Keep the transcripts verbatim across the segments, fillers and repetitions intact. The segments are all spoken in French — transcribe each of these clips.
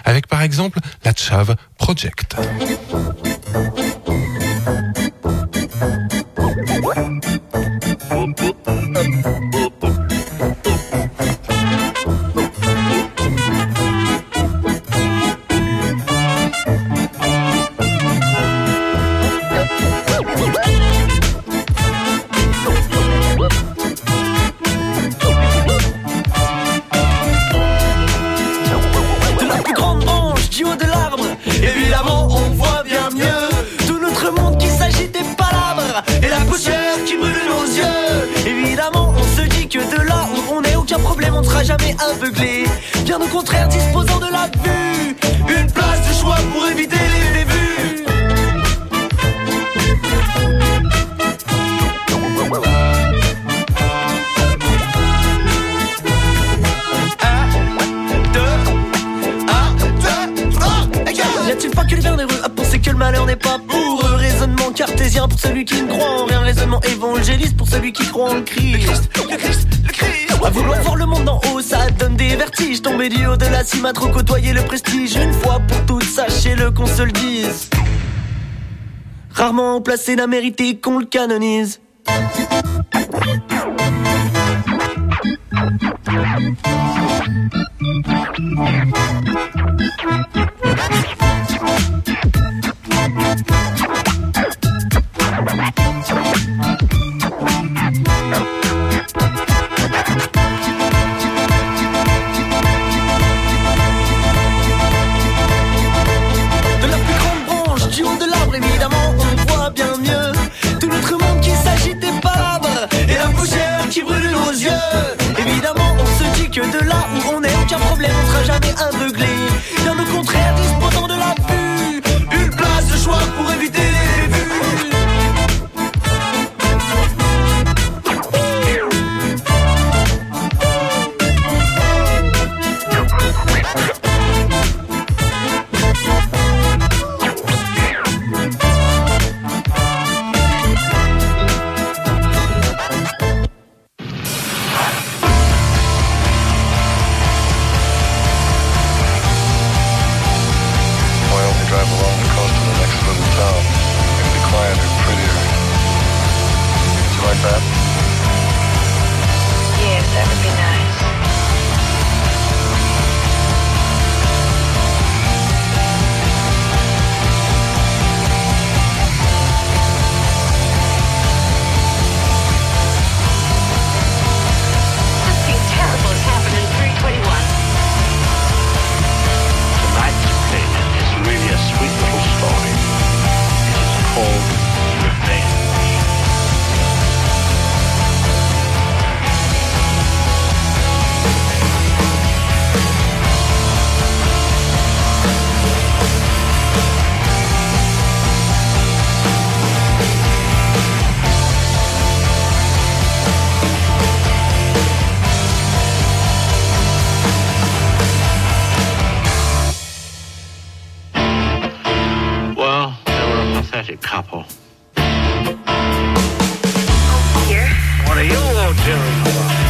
avec par exemple la Tchave Project. Jamais aveuglé, bien au contraire disposant de la vue, une place de choix pour éviter les bévues. Un, deux, un, deux, trois, égale. Y a-t-il pas que les bienheureux à penser que le malheur n'est pas pour eux? Raisonnement cartésien pour celui qui ne croit en rien, raisonnement évangéliste pour celui qui croit en Christ. Le Christ, le Christ, le Christ. À vouloir voir le monde d'en haut, ça donne des vertiges. Tomber du haut de la cime à trop côtoyer le prestige. Une fois pour toutes, sachez-le qu'on se le dise. Rarement placé n'a mérité qu'on le canonise. Que de là où on est, aucun problème, on sera jamais aveuglé. Bien au contraire, disposant de la vue, une place de choix pour éviter les vues. Couple. Here. What are you all doing?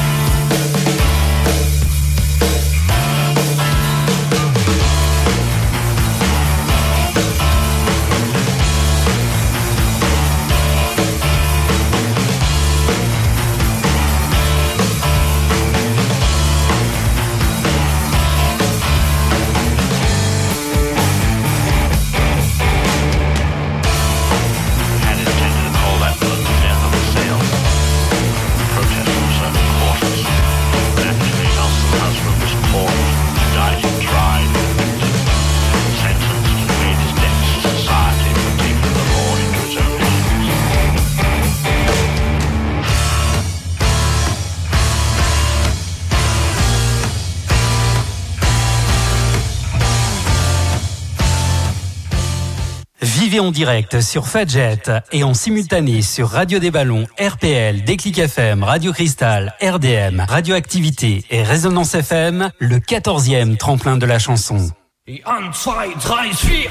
Vivez en direct sur Fadjet et en simultané sur Radio des Ballons, R P L, Déclic F M, Radio Cristal, R D M, Radioactivité et Résonance F M, le quatorzième tremplin de la chanson. Et un, zwei, drei, vier.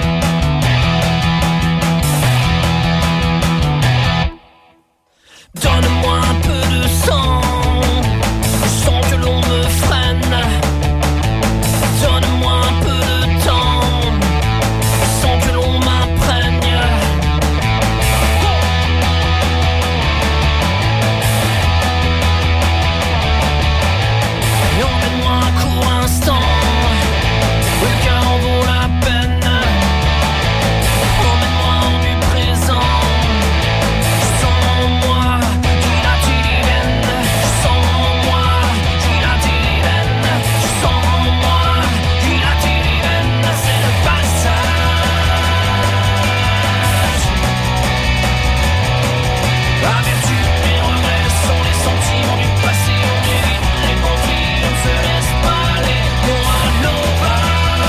Don't Donne-moi un peu de sang, sans que l'on me freine. Donne-moi un peu de temps, sans que l'on m'imprègne. Emmène-moi un court instant, le cœur en vaut la peine. Emmène-moi en du présent, sans moi, qui la divine. Sans moi, qui la divine. Sans moi, qui la divine. C'est le passage. La vertu, les regrets sont les sentiments du passé. On évite les conflits, on se laisse pas aller. Non à l'orage.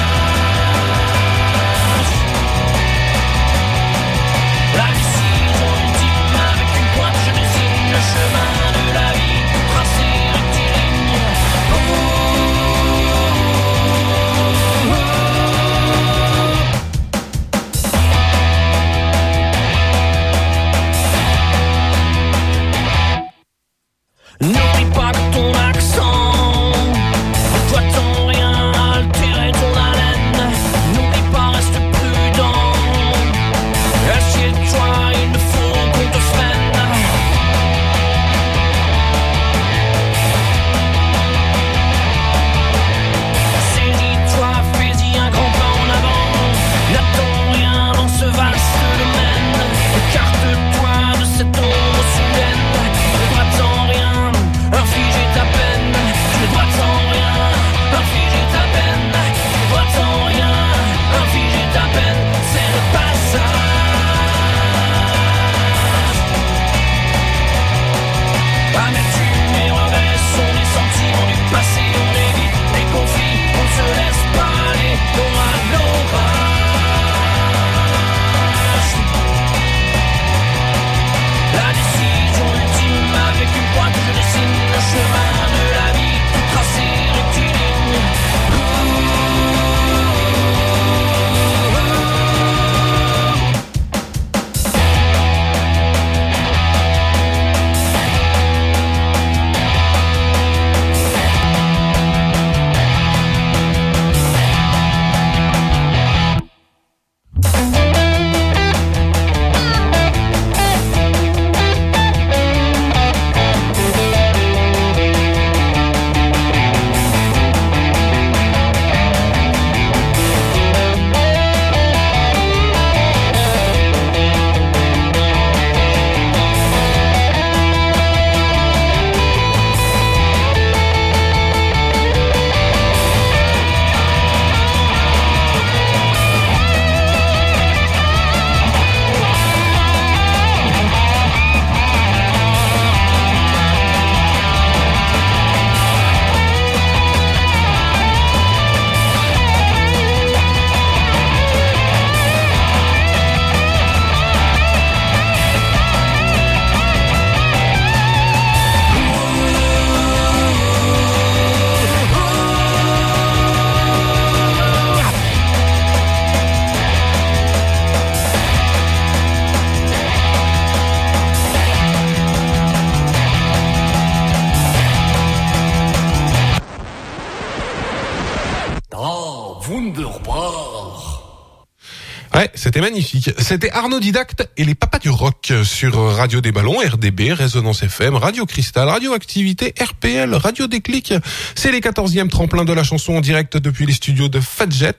La décision ultime avec une pointe, je dessine le chemin de la vie, tracé rectiligne. N'oublie pas que ton accent ne doit-on rien altérer ton haleine. N'oublie pas, reste prudent. Assieds-toi, il ne faut qu'on te freine. Saisis-toi, fais-y un grand pas en avant. N'attends rien dans ce vaste domaine. Écarte-toi de cette ombre soudaine. Ne doit-on rien infliger ta peine. Ne doit-on rien infliger ta peine. Ne doit-on rien infliger ta peine. C'est le passage. Amertume et regrets sont les sentiments du passé. On évite les conflits, on se laisse pas aller. Non à l'orage. La décision ultime avec une pointe, je dessine le chemin de la vie, tout tracé rectiligne. Ouais, c'était magnifique. C'était Arnaud Didacte et les Papas du Rock sur Radio des Ballons, R D B, Résonance F M, Radio Cristal, Radio Activité, R P L, Radio Déclic. C'est les quatorzièmes tremplins de la chanson en direct depuis les studios de Fadjet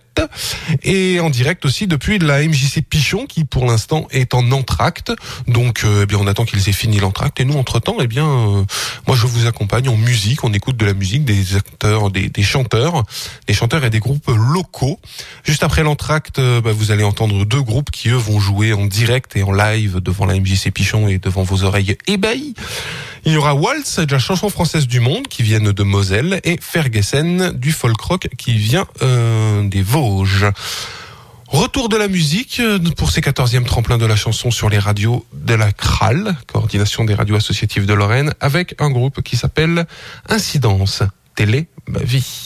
et en direct aussi depuis la M J C Pichon qui pour l'instant est en entracte. Donc euh, eh bien on attend qu'ils aient fini l'entracte et nous entre-temps eh bien euh, moi je vous accompagne en musique, on écoute de la musique, des acteurs, des, des chanteurs, des chanteurs et des groupes locaux. Juste après l'entracte, euh, bah, vous allez entendre deux groupes qui eux vont jouer en direct et en live devant la M J C Pichon et devant vos oreilles ébahies. Il y aura Waltz de la chanson française du monde qui viennent de Moselle et Ferguson du folk rock qui vient euh, des Vosges. Retour de la musique pour ces quatorzièmes tremplins de la chanson sur les radios de la C R A L, coordination des radios associatives de Lorraine, avec un groupe qui s'appelle Incidence, Télé, ma vie.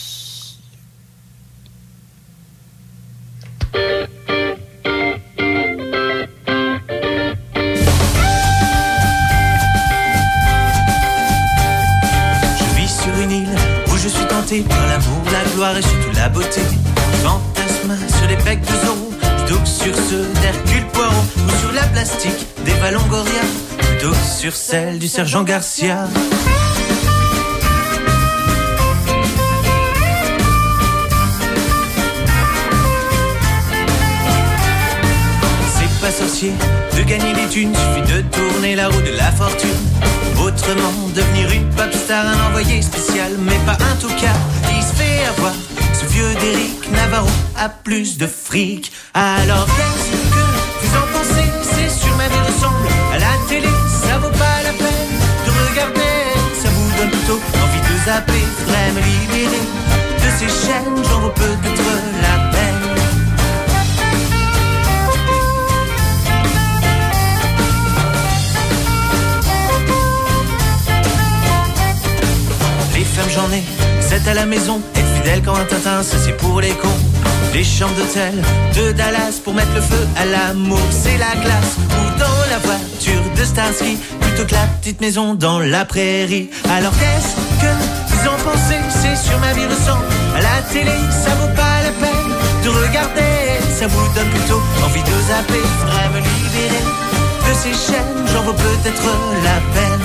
Enchanté par l'amour, la gloire et surtout la beauté. Fantasme sur les becs de Zorro, plutôt que sur ceux d'Hercule Poirot. Ou sur la plastique des ballons Goria, plutôt que sur celle du sergent Garcia. C'est pas sorcier de gagner des thunes, suffit de tourner la roue de la fortune. Autrement, devenir une pop star, un envoyé spécial, mais pas un tocard qui se fait avoir. Ce vieux d'Éric Navarro a plus de fric. Alors qu'est-ce que vous en pensez? C'est sûr ma vie ressemble à la télé, ça vaut pas la peine de regarder. Ça vous donne plutôt envie de zapper. Faudrait me libérer de ces chaînes, j'en vaut peut-être la peine. Les femmes j'en ai, sept à la maison. Être fidèle quand un Tintin, ça c'est pour les cons. Les chambres d'hôtel de Dallas pour mettre le feu à l'amour, c'est la classe. Ou dans la voiture de Starsky, plutôt que la petite maison dans la prairie. Alors qu'est-ce que vous en pensez? C'est sûr ma vie ressemble à la télé, ça vaut pas la peine de regarder. Ça vous donne plutôt envie de zapper. Faudrait me libérer de ces chaînes, j'en vaut peut-être la peine.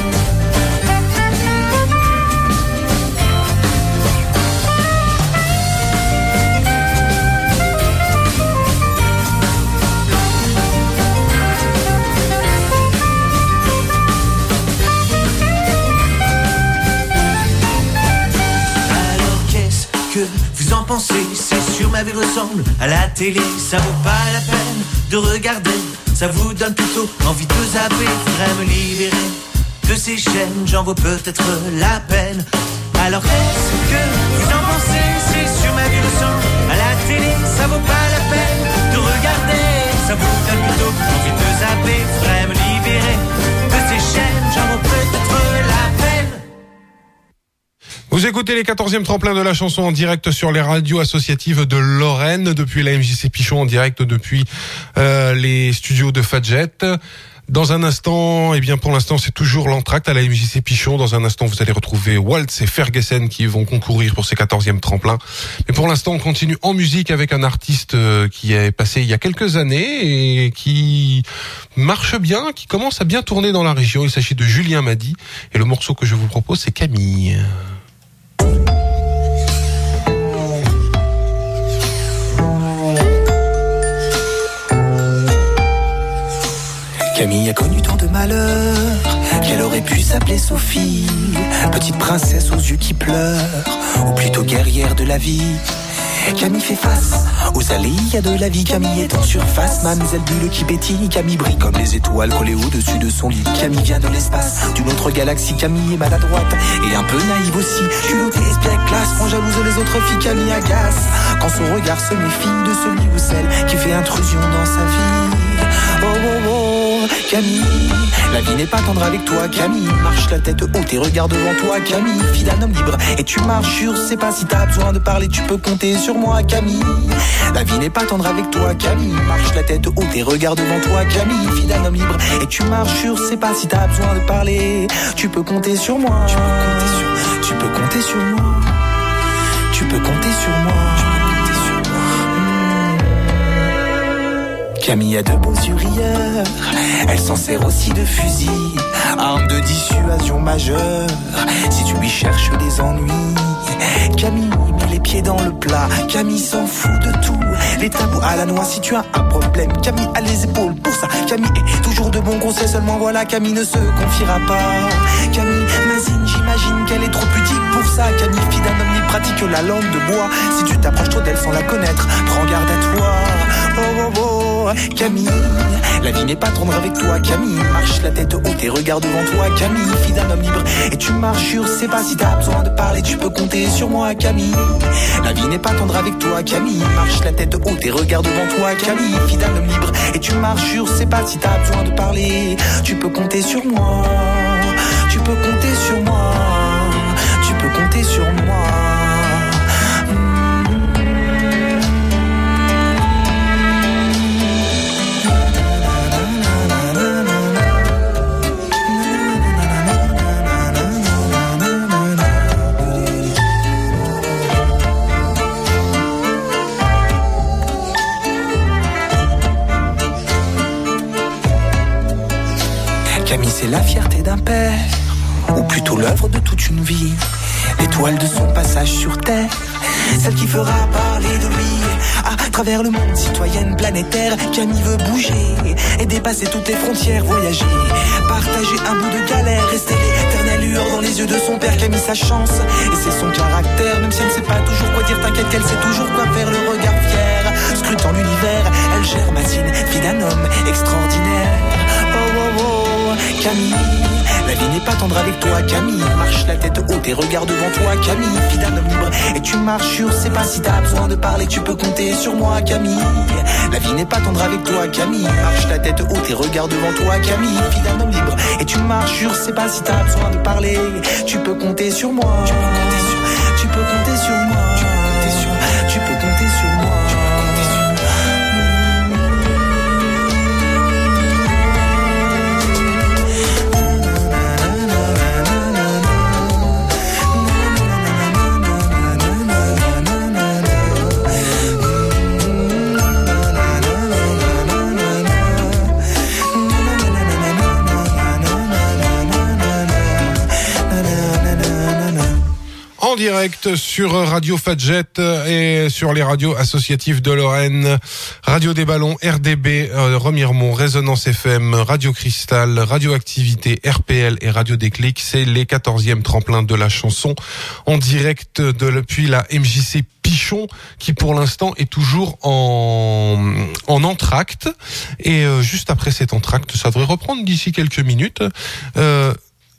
Vous en pensez, c'est sûr ma vie ressemble à la télé, ça vaut pas la peine de regarder, ça vous donne plutôt envie de zapper. Faudrait me libérer de ces chaînes, j'en vaut peut-être la peine. Alors qu'est-ce que vous en pensez? C'est sûr ma vie ressemble à la télé, ça vaut pas la peine de regarder, ça vous donne plutôt envie de zapper. Faudrait me libérer de ces chaînes, j'en vaut peut-être la peine. Vous écoutez les quatorzièmes tremplins de la chanson en direct sur les radios associatives de Lorraine, depuis la M J C Pichon, en direct depuis euh, les studios de Fadjet. Dans un instant, eh bien pour l'instant c'est toujours l'entracte à la M J C Pichon. Dans un instant vous allez retrouver Waltz et Ferguson qui vont concourir pour ces quatorzièmes tremplins. Mais pour l'instant on continue en musique avec un artiste qui est passé il y a quelques années et qui marche bien, qui commence à bien tourner dans la région. Il s'agit de Julien Madi et le morceau que je vous propose c'est Camille. Camille a connu tant de malheurs qu'elle aurait pu s'appeler Sophie, petite princesse aux yeux qui pleurent, ou plutôt guerrière de la vie. Camille fait face aux aléas de la vie. Camille est en surface, mademoiselle bulle qui pétille. Camille brille comme les étoiles collées au-dessus de son lit. Camille vient de l'espace, d'une autre galaxie. Camille est maladroite et un peu naïve aussi. Culottée, espiègle, classe, rend jalouse les autres filles. Camille agace quand son regard se méfie de celui ou celle qui fait intrusion dans sa vie. Oh oh oh, Camille, la vie n'est pas tendre avec toi. Camille, marche la tête haute et regarde devant toi. Camille, fille d'un homme libre et tu marches sur ses pas. Si t'as besoin de parler, tu peux compter sur moi. Camille, la vie n'est pas tendre avec toi. Camille, marche la tête haute et regarde devant toi. Camille, fille d'un homme libre et tu marches sur ses pas. Si t'as besoin de parler, tu peux compter sur moi. Tu peux compter sur, tu peux compter sur moi. Tu peux compter sur moi. Camille a de beaux yeux rieurs, elle s'en sert aussi de fusil, arme de dissuasion majeure, si tu lui cherches des ennuis. Camille met les pieds dans le plat, Camille s'en fout de tout, les tabous à la noix si tu as un problème. Camille a les épaules pour ça, Camille est toujours de bons conseils, seulement voilà, Camille ne se confiera pas. Camille Mazine, j'imagine qu'elle est trop pudique pour ça. Camille, fille d'un homme, il pratique la langue de bois. Si tu t'approches trop d'elle sans la connaître, prends garde à toi. Oh oh oh, Camille, la vie n'est pas tendre avec toi. Camille, marche la tête haute et regarde devant toi. Camille, fille d'un homme libre et tu marches sur ses pas. Si t'as besoin de parler, tu peux compter sur moi. Camille, la vie n'est pas tendre avec toi. Camille, marche la tête haute et regarde devant toi. Camille, fille d'un homme libre et tu marches sur ses pas. Si t'as besoin de parler, tu peux compter sur moi. Tu peux compter sur moi. Tu peux compter sur moi. c'est la fierté d'un père, ou plutôt l'œuvre de toute une vie, l'étoile de son passage sur terre, celle qui fera parler de lui à travers le monde. Citoyenne planétaire, Camille veut bouger et dépasser toutes les frontières, voyager, partager un bout de galère, rester l'éternelle lueur dans les yeux de son père. Camille sa chance et c'est son caractère, même si elle ne sait pas toujours quoi dire, t'inquiète qu'elle sait toujours quoi faire, le regard fier, scrutant l'univers, elle germacine, fille d'un homme extraordinaire. Oh oh oh, Camille, la vie n'est pas tendre avec toi, Camille. Marche la tête haute et regarde devant toi, Camille. Fille d'un homme libre et tu marches sur ses pas. Si t'as besoin de parler, tu peux compter sur moi, Camille. La vie n'est pas tendre avec toi, Camille. Marche la tête haute et regarde devant toi, Camille. Fille d'un homme libre et tu marches sur ses pas. Si t'as besoin de parler, tu peux compter sur moi. Tu peux compter sur, tu peux compter sur moi. Tu peux compter sur, tu peux compter sur moi. En direct sur Radio Fadjet et sur les radios associatives de Lorraine, Radio des Ballons, R D B, euh, Remiremont, Résonance F M, Radio Cristal, Radioactivité, R P L et Radio Déclic. C'est les quatorzièmes tremplins de la chanson en direct de, depuis la M J C Pichon, qui pour l'instant est toujours en, en entracte. Et euh, juste après cet entracte, ça devrait reprendre d'ici quelques minutes. Euh,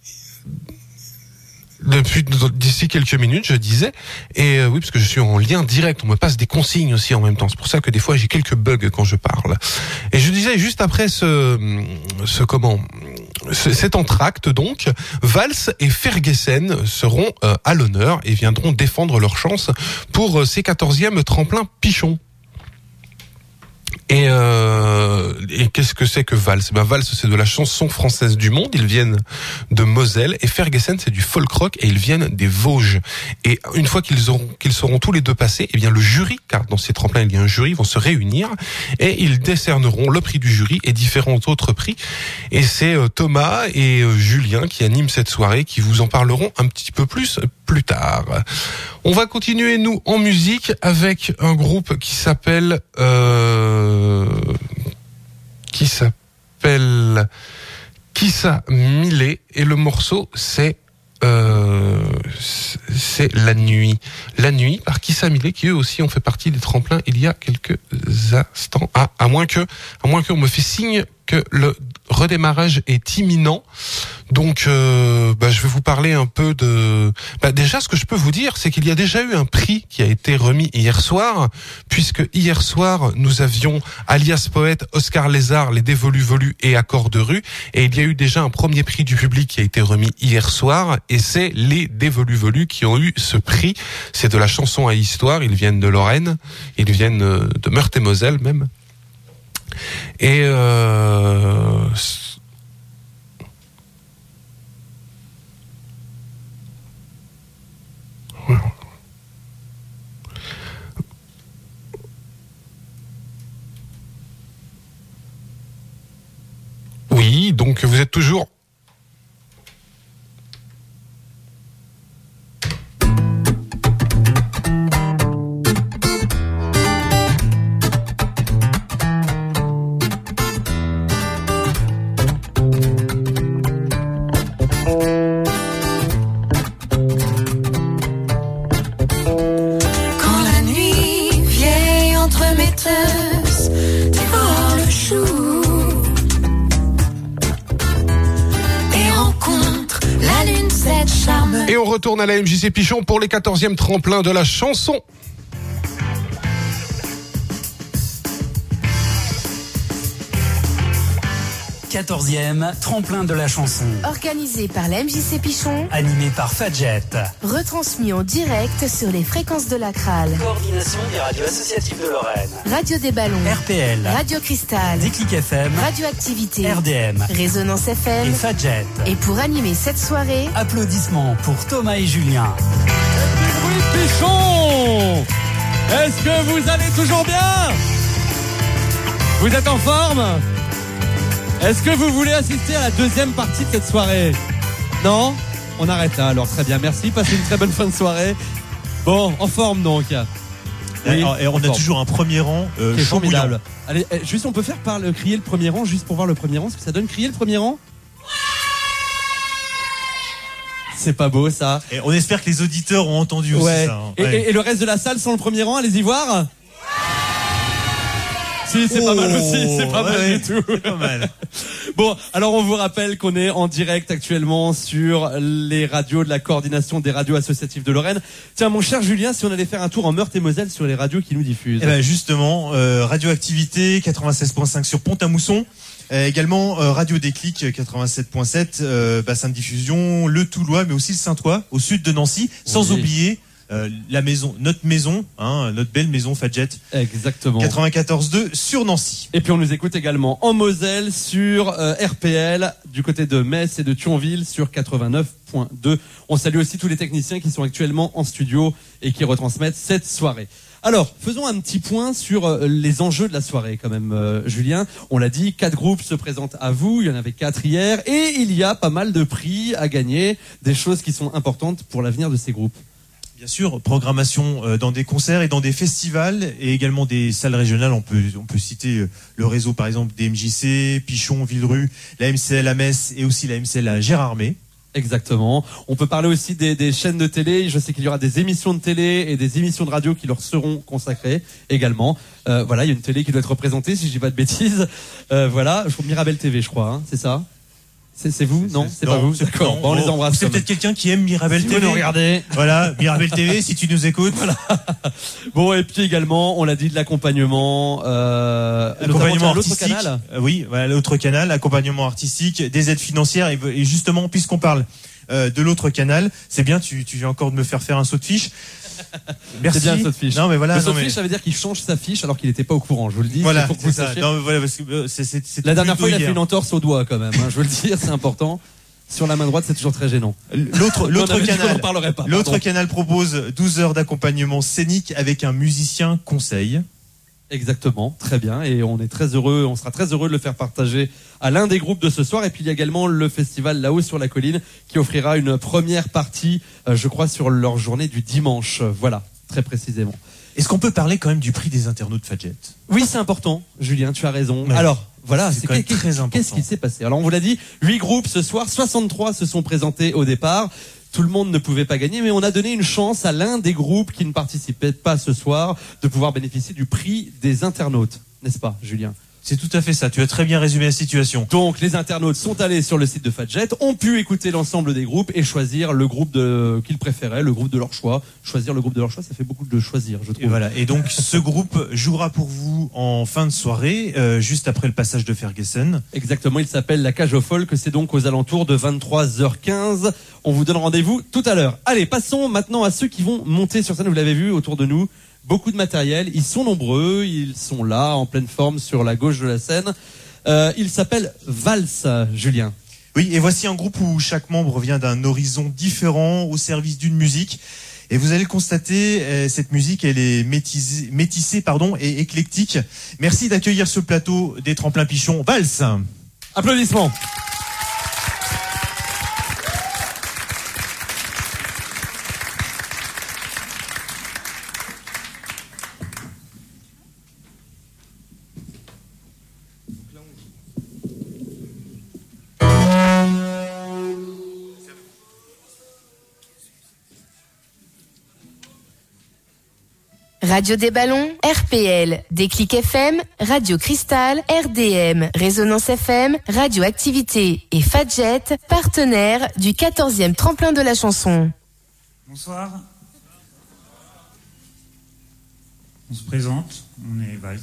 Depuis d'ici quelques minutes, je disais, et euh, oui, parce que je suis en lien direct, on me passe des consignes aussi en même temps. C'est pour ça que des fois j'ai quelques bugs quand je parle. Et je disais juste après ce, ce comment, ce, cet entracte donc, Vals et Ferguson seront euh, à l'honneur et viendront défendre leur chance pour euh, ces quatorzièmes tremplins Pichon. Et, euh, et qu'est-ce que c'est que Vals? Ben Vals, c'est de la chanson française du monde. Ils viennent de Moselle. Et Ferguson, c'est du folk rock et ils viennent des Vosges. Et une fois qu'ils auront, qu'ils seront tous les deux passés, eh bien le jury, car dans ces tremplins il y a un jury, vont se réunir et ils décerneront le prix du jury et différents autres prix. Et c'est Thomas et Julien qui animent cette soirée, qui vous en parleront un petit peu plus plus tard. On va continuer nous en musique avec un groupe qui s'appelle euh, qui s'appelle Kissa Millet et le morceau c'est euh, c'est La Nuit. La Nuit par Kissa Millet, qui eux aussi ont fait partie des tremplins il y a quelques instants. Ah, à moins que, à moins qu'on me fait signe que le redémarrage est imminent. Donc, euh, bah, je vais vous parler un peu de... Bah, déjà, ce que je peux vous dire, c'est qu'il y a déjà eu un prix qui a été remis hier soir, puisque hier soir, nous avions Alias Poète, Oscar Lézard, Les Dévolus Volus et Accords de rue, et il y a eu déjà un premier prix du public qui a été remis hier soir, et c'est Les Dévolus Volus qui ont eu ce prix. C'est de la chanson à histoire, ils viennent de Lorraine, ils viennent de Meurthe-et-Moselle même. Et euh... oui, donc vous êtes toujours... Et on retourne à la M J C Pichon pour les quatorzièmes tremplins de la chanson. quatorzième tremplin de la chanson. Organisé par la M J C Pichon. Animé par Fadjet. Retransmis en direct sur les fréquences de la Crale. Coordination des radios associatives de Lorraine. Radio des Ballons. R P L. Radio Cristal. Déclic F M. Radioactivité. R D M. Résonance F M. Et Fadjet. Et pour animer cette soirée, applaudissements pour Thomas et Julien. Oui, Pichon! Est-ce que vous allez toujours bien? Vous êtes en forme? Est-ce que vous voulez assister à la deuxième partie de cette soirée? Non? On arrête là alors, très bien, merci, passez une très bonne fin de soirée. Bon, en forme donc. Oui, et on a forme. Toujours un premier rang euh, c'est formidable. Allez, juste on peut faire par le, crier le premier rang, juste pour voir le premier rang, ce que ça donne, crier le premier rang. C'est pas beau ça. Et on espère que les auditeurs ont entendu aussi ouais. ça. Hein. Et, ouais. et, et le reste de la salle sans le premier rang, allez-y voir. Si, c'est oh, pas mal aussi, c'est pas ouais, mal du tout. C'est pas mal. Bon, alors on vous rappelle qu'on est en direct actuellement sur les radios de la coordination des radios associatives de Lorraine. Tiens, mon cher Julien, si on allait faire un tour en Meurthe-et-Moselle sur les radios qui nous diffusent. Eh ben justement, euh, Radioactivité quatre-vingt-seize point cinq sur Pont-à-Mousson. Euh, également euh, Radio Déclic quatre-vingt-sept point sept, euh, bassin de diffusion, le Toulois, mais aussi le Saint-Ouen, au sud de Nancy, sans oui. oublier euh, la maison, notre maison, hein, notre belle maison Fadjet. Exactement. quatre-vingt-quatorze deux sur Nancy. Et puis on nous écoute également en Moselle sur euh, R P L, du côté de Metz et de Thionville sur quatre-vingt-neuf point deux. On salue aussi tous les techniciens qui sont actuellement en studio et qui retransmettent cette soirée. Alors, faisons un petit point sur euh, les enjeux de la soirée quand même, euh, Julien. On l'a dit, quatre groupes se présentent à vous, il y en avait quatre hier, et il y a pas mal de prix à gagner, des choses qui sont importantes pour l'avenir de ces groupes. Bien sûr, programmation euh, dans des concerts et dans des festivals, et également des salles régionales. On peut, on peut citer euh, le réseau par exemple des M J C, Pichon, Villerue, la M C L à Metz et aussi la M C L à Gérardmer. Exactement. On peut parler aussi des, des chaînes de télé. Je sais qu'il y aura des émissions de télé et des émissions de radio qui leur seront consacrées également. Euh, voilà, il y a une télé qui doit être représentée, si je dis pas de bêtises. Euh, voilà, je trouve Mirabel T V, je crois, hein, c'est ça. C'est, c'est vous c'est, Non, c'est, c'est pas vous. D'accord. Bon, on les embrasse. C'est peut-être quelqu'un qui aime Mirabel si T V. Vous nous regardez. Voilà, Mirabel T V, si tu nous écoutes. Voilà. Bon, et puis également, on l'a dit, de l'accompagnement. Euh, accompagnement l'autre artistique. Canal. Euh, oui, voilà, l'autre canal, accompagnement artistique, des aides financières. Et, et justement, puisqu'on parle euh, de l'autre canal, c'est bien. Tu, tu viens encore de me faire faire un saut de fiche. Merci. C'est bien un saut de fiche. Non, mais voilà. Le saut de mais... fiche, ça veut dire qu'il change sa fiche alors qu'il n'était pas au courant. Je vous le dis. Voilà. Pour que vous ça. sachiez. Non, mais voilà, parce que c'est, c'est, c'est la dernière fois, il a fait une entorse au doigt quand même. Hein, je veux le dire, c'est important. Sur la main droite, c'est toujours très gênant. L'autre, l'autre canal, pas, l'autre canal propose douze heures d'accompagnement scénique avec un musicien conseil. Exactement, très bien. Et on est très heureux, on sera très heureux de le faire partager à l'un des groupes de ce soir. Et puis il y a également le festival là-haut sur la colline qui offrira une première partie, euh, je crois, sur leur journée du dimanche. Voilà, très précisément. Est-ce qu'on peut parler quand même du prix des internautes Fadjet? Oui, c'est important, Julien, tu as raison. Ouais. Alors, voilà, c'est, c'est quand même qu'est-ce, très important. Qu'est-ce qui s'est passé? Alors, on vous l'a dit, huit groupes ce soir, soixante-trois se sont présentés au départ. Tout le monde ne pouvait pas gagner, mais on a donné une chance à l'un des groupes qui ne participait pas ce soir de pouvoir bénéficier du prix des internautes. N'est-ce pas, Julien? C'est tout à fait ça, tu as très bien résumé la situation. Donc les internautes sont allés sur le site de Fadjet, ont pu écouter l'ensemble des groupes et choisir le groupe de, qu'ils préféraient, le groupe de leur choix. Choisir le groupe de leur choix, ça fait beaucoup de choisir, je trouve. Et voilà. Et donc ce groupe jouera pour vous en fin de soirée, euh, juste après le passage de Ferguson. Exactement, il s'appelle La Cage aux Folles, c'est donc aux alentours de vingt-trois heures quinze. On vous donne rendez-vous tout à l'heure. Allez, passons maintenant à ceux qui vont monter sur scène, vous l'avez vu autour de nous. Beaucoup de matériel, ils sont nombreux, ils sont là en pleine forme sur la gauche de la scène. Euh, il s'appelle Vals, Julien. Oui, et voici un groupe où chaque membre vient d'un horizon différent au service d'une musique. Et vous allez le constater, euh, cette musique, elle est métissée, métissée pardon, et éclectique. Merci d'accueillir ce plateau des Tremplins Pichon, Vals. Applaudissements. Radio des Ballons, R P L, Déclic F M, Radio Cristal, R D M, Résonance F M, Radioactivité et Fadjet, partenaires du quatorzième tremplin de la chanson. Bonsoir. On se présente, on est Vals.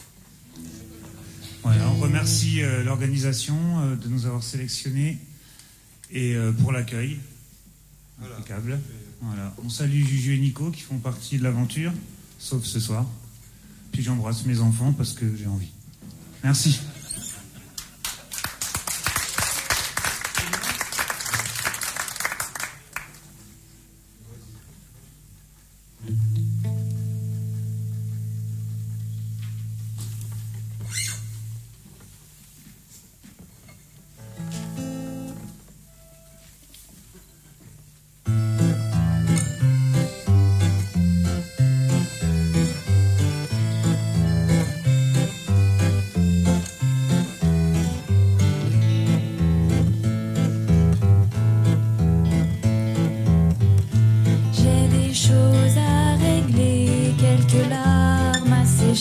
Voilà, on remercie euh, l'organisation euh, de nous avoir sélectionnés et euh, pour l'accueil. Impeccable. Voilà. On salue Juju et Nico qui font partie de l'aventure. Sauf ce soir. Puis j'embrasse mes enfants parce que j'ai envie. Merci.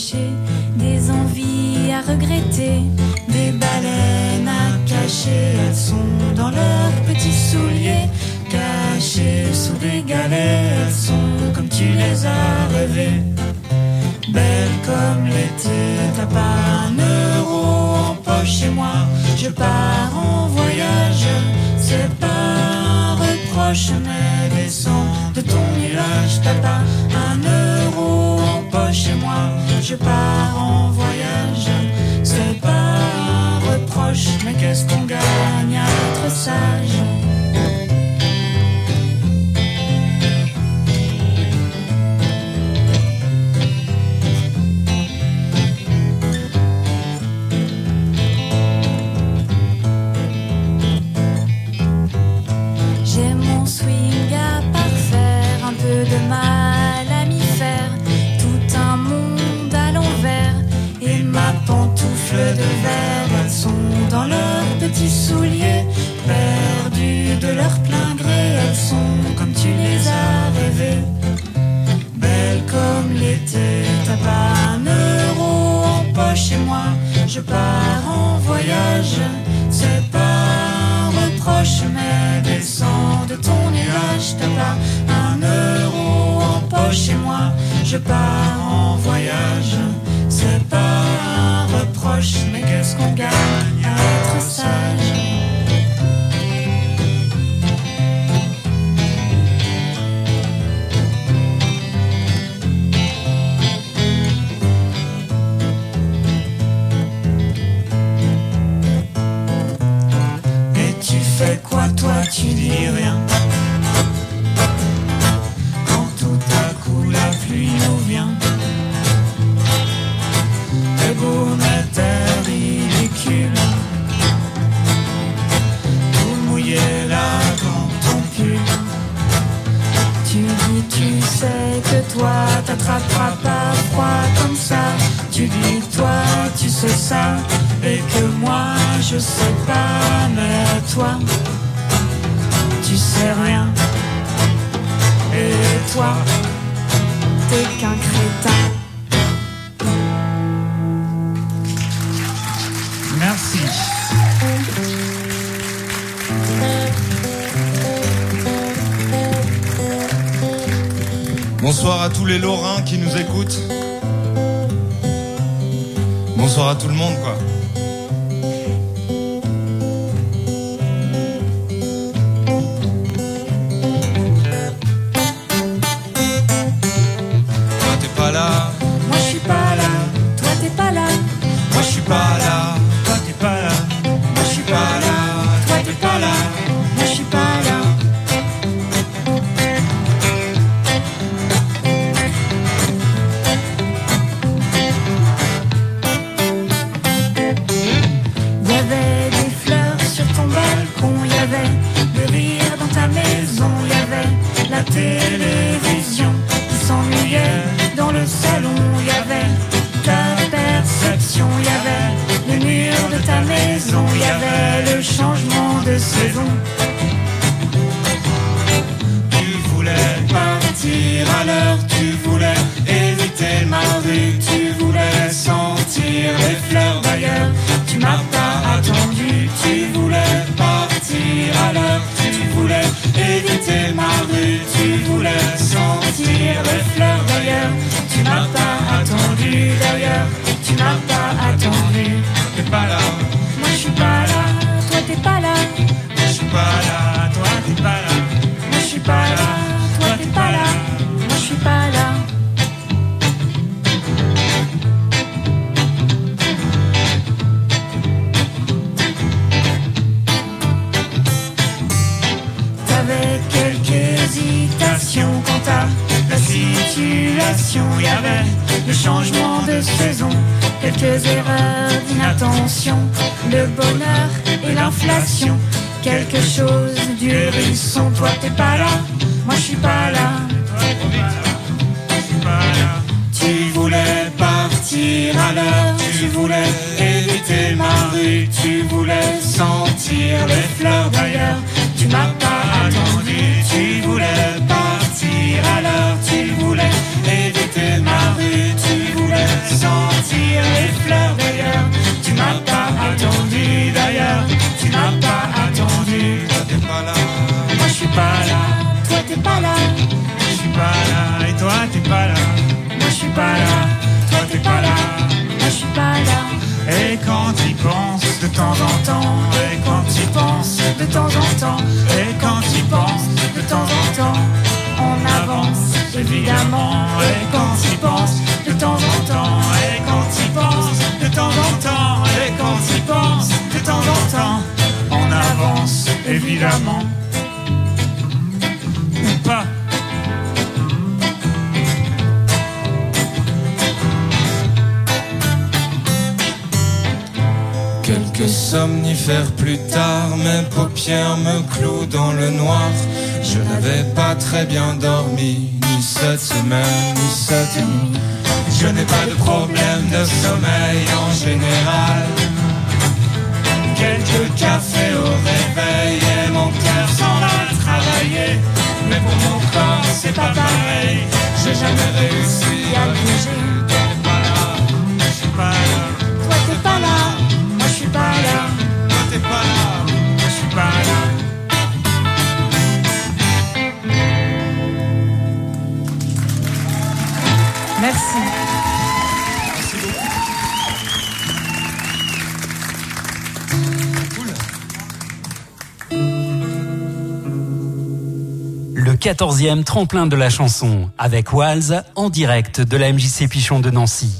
cacher, des envies à regretter, des baleines à cacher. Elles sont dans leurs petits souliers, cachées sous des galets. Elles sont comme tu les as rêvées, belles comme l'été. T'as pas un euro en poche chez moi, je pars en voyage. C'est pas un reproche, mais descends de ton nuage. T'as pas un euro en poche chez moi, je pars en voyage. C'est pas un reproche, mais qu'est-ce qu'on gagne à être sage? J'ai mon swing à parfaire, un peu de mal à m'y faire, tout un monde à l'envers, et ma pantoufle de verre. Elles sont dans leurs petits souliers, perdues de leur plein gré. Elles sont comme tu les as rêvées, belles comme l'été. T'as pas un euro en poche chez moi, je pars en voyage. C'est pas un reproche, mais descends de ton nuage. T'as pas un euro en poche chez moi, je pars en voyage. C'est pas un reproche, mais qu'est-ce qu'on gagne à être sage? Fais quoi toi, tu dis rien, quand tout à coup la pluie nous vient. T'es beau mais t'es ridicule, tout mouillé là dans ton pull. Tu dis tu sais que toi t'attraperas pas froid comme ça. Tu dis toi tu sais ça, et que moi je sais pas. Mais toi tu sais rien, et toi t'es qu'un crétin. Merci. Bonsoir à tous les Lorrains qui nous écoutent. Bonsoir à tout le monde, quoi. Toi t'es pas là, moi je suis pas là. Toi t'es pas là, moi je suis pas là. Toi t'es pas là, moi je suis pas là. Toi t'es pas là, moi je suis pas là. Télévision qui s'ennuyait dans le salon. Il y avait ta perception, il y avait le mur de ta maison, il y avait le changement de saison. Tu voulais partir à l'heure, tu voulais éviter ma rue, tu voulais sentir les fleurs d'ailleurs. Tu m'as pas attendu, tu voulais partir à l'heure, tu voulais éviter ma rue, tu voulais sentir les fleurs d'ailleurs. Tu m'as pas attendu d'ailleurs, tu m'as pas attendu. T'es pas là, moi je suis pas là, toi t'es pas là. moi je suis pas là, toi t'es pas là. Moi je suis pas là, toi t'es pas là. Moi je suis pas là. T'avais quelques hésitations quant à la situation. Il y avait le changement de saison, quelques erreurs d'inattention, le bonheur et l'inflation, quelque chose du hérisson. Toi t'es pas là, moi je suis pas là. Tu voulais partir à l'heure, tu voulais éviter ma rue, tu voulais sentir les fleurs d'ailleurs. Tu m'as pas attendu, tu voulais partir à l'heure, tu voulais éviter ma rue, tu voulais sentir t'es pas là. Je suis pas là et toi t'es pas là. Moi je suis pas là, Toi t'es pas là. moi je suis pas là. Et quand tu penses de temps en temps, et quand tu penses De temps en temps, et quand tu penses de temps en temps, on avance évidemment. et quand tu penses de temps en temps, et quand tu penses de temps en temps, et quand tu penses de temps en temps, on avance évidemment. Ou pas. Quelques somnifères plus tard, mes paupières me clouent dans le noir. Je n'avais pas très bien dormi, ni cette semaine, ni cette nuit. Je n'ai pas de problème de sommeil en général. Quelques cafés au réveil et mon cœur s'en va travailler. Mais pour mon corps c'est pas pareil, j'ai jamais réussi à le bouger. T'es pas là, je suis pas là. Toi t'es pas là, moi je suis pas là. Toi t'es pas là, Je suis pas là. Merci. Le quatorzième tremplin de la chanson avec Walz en direct de la M J C Pichon de Nancy.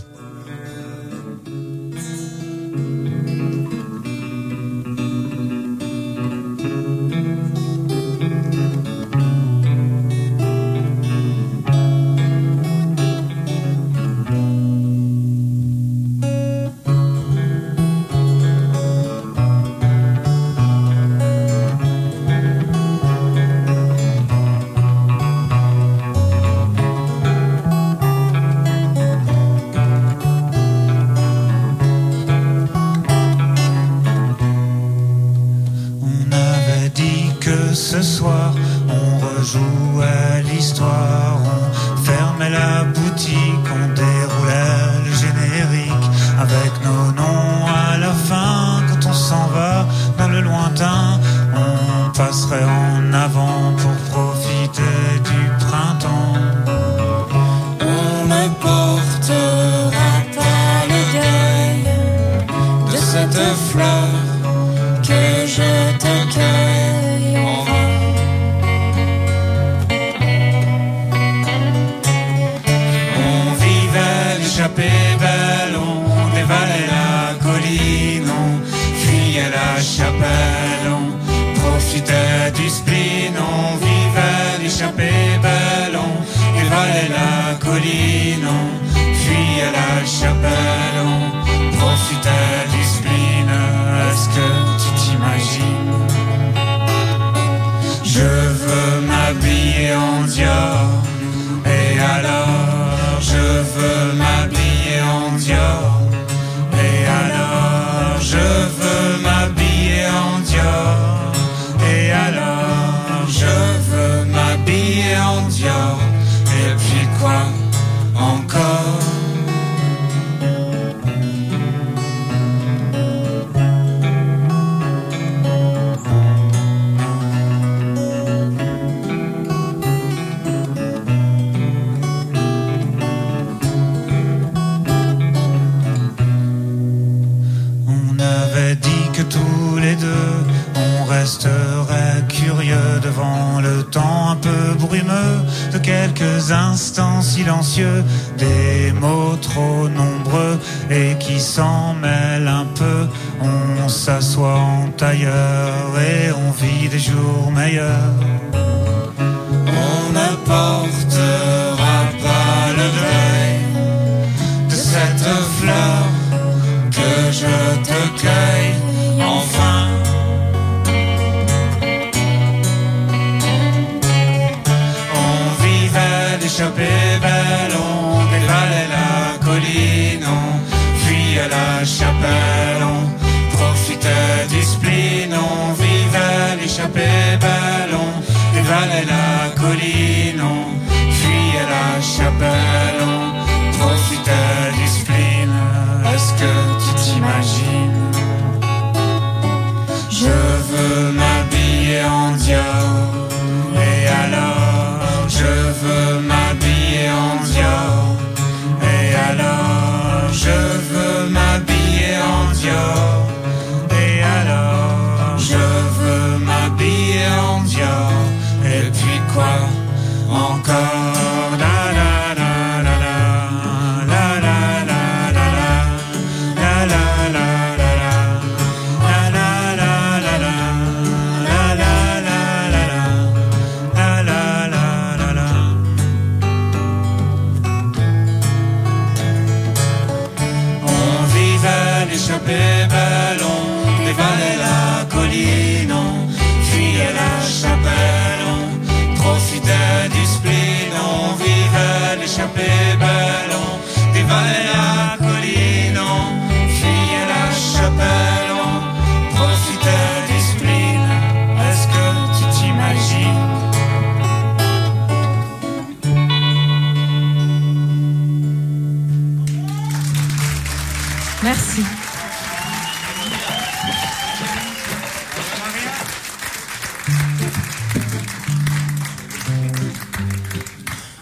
On avait dit que ce soir on rejouait l'histoire, on fermait la boutique, on déroulait le générique avec nos noms à la fin. Quand on s'en va dans le lointain, on passerait en avant pour profiter du printemps. on ne portera pas le deuil de cette fleur que je te cueille en vain. On vivait l'échappée belle, on dévalait la colline, on fuyait la chapelle, on profitait du spleen. On vivait l'échappée belle, on dévalait la colline, on fuyait la chapelle, on profitait du spleen. Est-ce que tu t'imagines? Je veux m'habiller en Dior. Et alors je veux m'habiller en Dior. Et alors je veux m'habiller en Dior. Et alors je veux m'habiller en Dior. Et puis quoi encore? On avait dit que tous les deux on resterait curieux devant le temps un peu brumeux de quelques instants silencieux, des mots trop nombreux et qui s'en mêlent un peu. On s'assoit en tailleur et on vit des jours meilleurs. On ne portera pas le deuil de cette fleur que je te cueille enfin. On vivait l'échappée belle, on dévalait la colline, on fuyait la chapelle, on profitait du spleen. On vivait l'échappée belle, on dévalait la colline, on fuyait la chapelle, on profitait du spleen. Est-ce que tu t'imagines? Je veux m'habiller en Dior. Et alors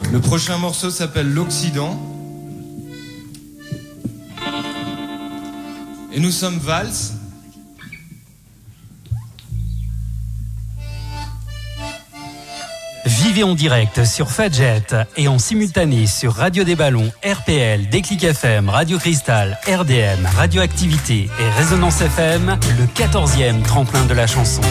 Le prochain morceau s'appelle L'Occident. Et nous sommes Vals. Vivez en direct sur Fadjet et en simultané sur Radio des Ballons, R P L, Déclic F M, Radio Cristal, R D M, Radioactivité et Résonance F M, le quatorzième tremplin de la chanson.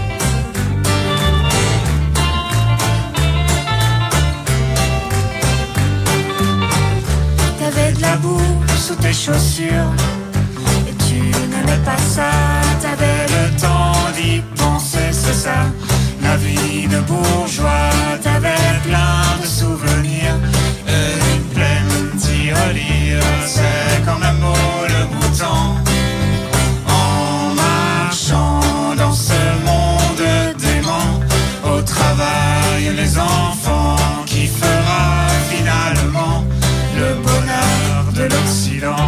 T'avais de la boue sous tes chaussures et tu n'aimais pas ça. T'avais le temps d'y penser, c'est ça. La vie de bourgeois, t'avais plein de souvenirs et une pleine tirelire. C'est quand même beau le bout de temps. En marchant dans ce monde dément, au travail les enfants, qui fera finalement le bonheur de l'Occident.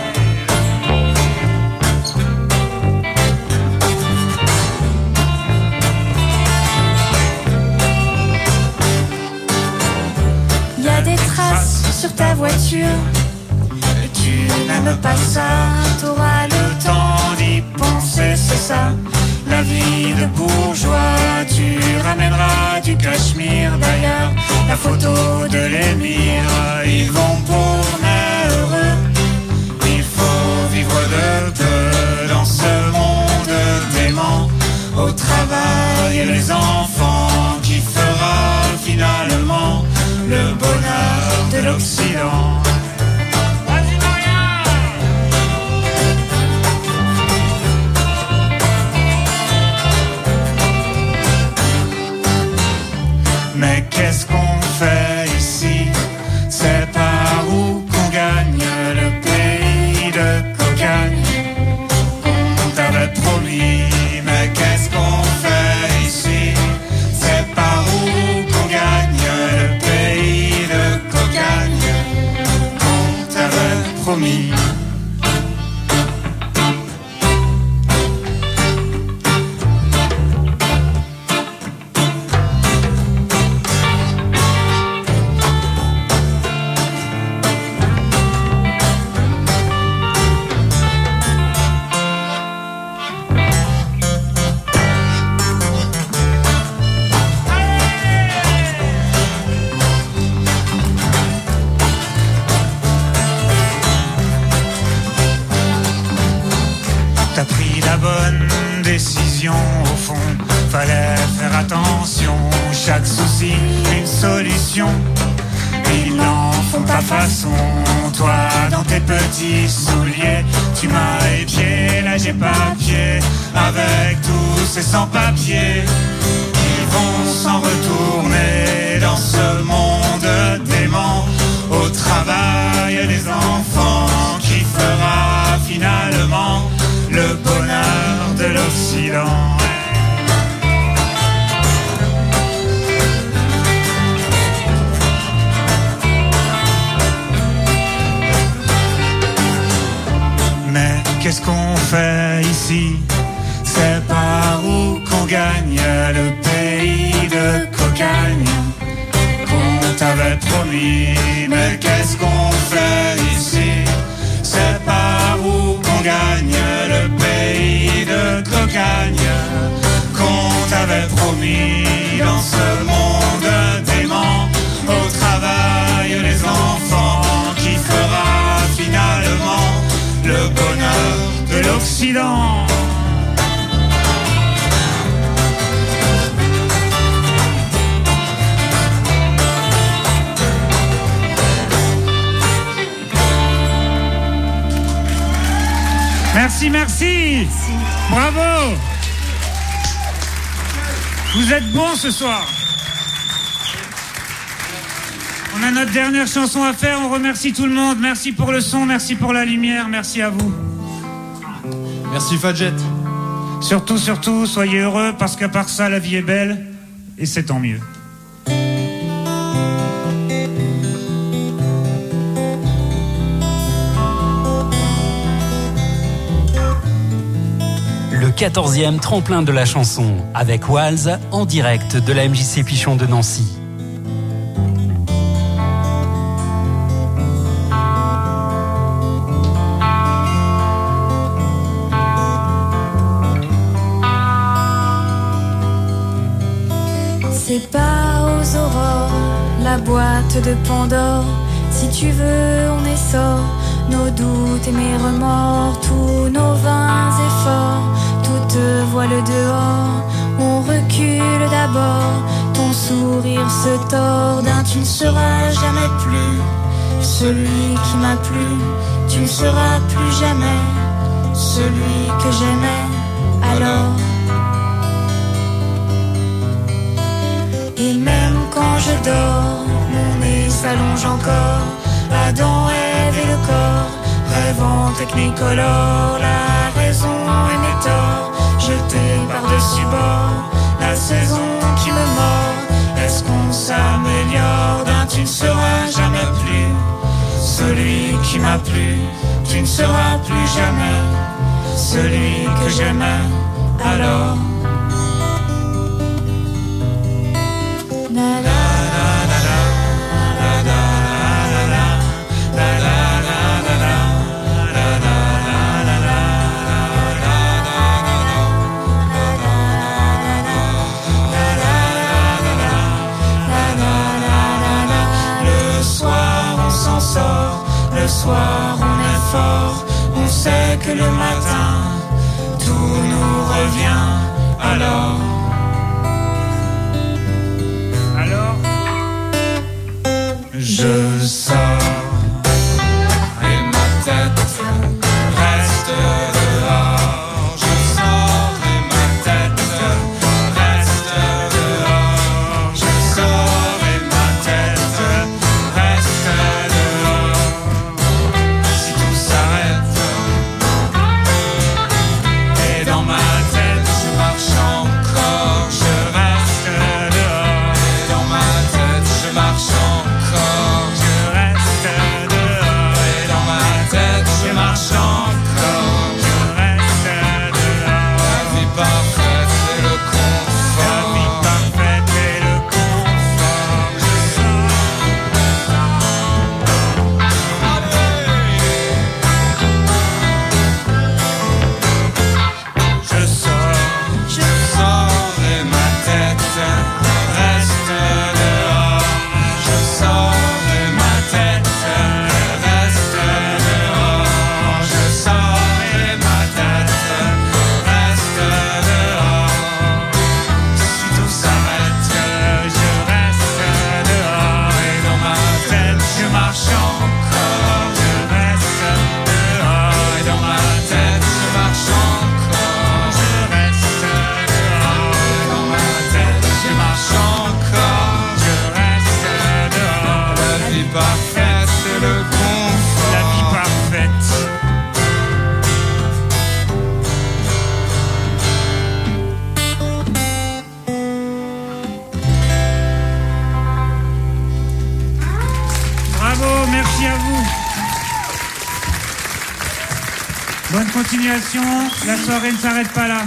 Sur ta voiture, et tu n'aimes pas ça. T'auras le temps d'y penser, c'est ça. La vie de bourgeois, tu ramèneras du Cachemire. D'ailleurs, la photo de l'émir, ils vont tourner heureux. Il faut vivre de peu dans ce monde dément. Au travail, les enfants, qui fera finalement le bonheur de l'Occident. Vas-y Maria. Mais qu'est-ce qu'on fait ici? C'est par où qu'on gagne le pays de cocagne qu'on t'avait promis. Mais qu'est-ce qu'on fait ici? C'est par où qu'on gagne le pays de cocagne qu'on t'avait promis. T'as pris la bonne décision au fond. Fallait faire attention, chaque souci une solution. Ils n'en font pas façon. Toi dans tes petits souliers, tu m'as épié, là j'ai pas pied. Avec tous ces sans-papiers, ils vont s'en retourner dans ce monde dément. Au travail les enfants, qui fera finalement le bonheur de l'Occident. Mais qu'est-ce qu'on fait ici? C'est par où qu'on gagne le pays de cocagne qu'on t'avait promis. Mais qu'est-ce qu'on fait ici? C'est par où qu'on gagne le pays de cocagne qu'on t'avait promis. Dans ce monde dément, au travail les enfants, qui fera finalement le bonheur de l'Occident. Merci, merci, merci. Bravo. Vous êtes bons ce soir. On a notre dernière chanson à faire. On remercie tout le monde. Merci pour le son, merci pour la lumière, merci à vous. Merci Fadjet. Surtout, surtout, soyez heureux parce qu'à part ça, la vie est belle et c'est tant mieux. Le quatorzième tremplin de la chanson avec Walz en direct de la M J C Pichon de Nancy. C'est pas aux aurores, la boîte de Pandore. Si tu veux, on essore nos doutes et mes remords, tous nos vains efforts, toutes voiles dehors. On recule d'abord, ton sourire se tord. D'un tu ne seras jamais plus celui qui m'a plu. Tu ne seras plus jamais celui que j'aimais alors. Et même quand je dors, mon nez s'allonge encore. Adam, Ève et le corps, rêvant technicolore. La raison et mes torts, jetés par-dessus bord. La saison qui me mord, est-ce qu'on s'améliore? D'un tu ne seras jamais plus celui qui m'a plu. Tu ne seras plus jamais celui que j'aimais alors. Na, na, le soir on est fort, on sait que le matin tout nous revient alors. Alors je sors et ma tête reste dehors. Je sors et ma tête reste dehors. Je sors et ma tête reste dehors. Si tout s'arrête et dans ma tête je marche encore, je reste dehors. Et dans ma tête je marche encore, je reste dehors. Et dans ma tête je marche encore, je reste dehors. La vie parfaite et le confort, la vie parfaite et le confort. Je sors, je sors, je sors et ma tête reste dehors. Je sors et ma tête reste dehors. Je sors et ma tête reste dehors. Si tout s'arrête, je reste dehors. Et dans ma tête, je marche encore, je reste dehors. Et dans ma tête, je marche encore, je reste dehors. Et dans ma tête, je marche encore, je reste dehors. La vie parfaite et le confort. La vie parfaite. bravo, merci à vous. Bonne continuation, la soirée ne s'arrête pas là.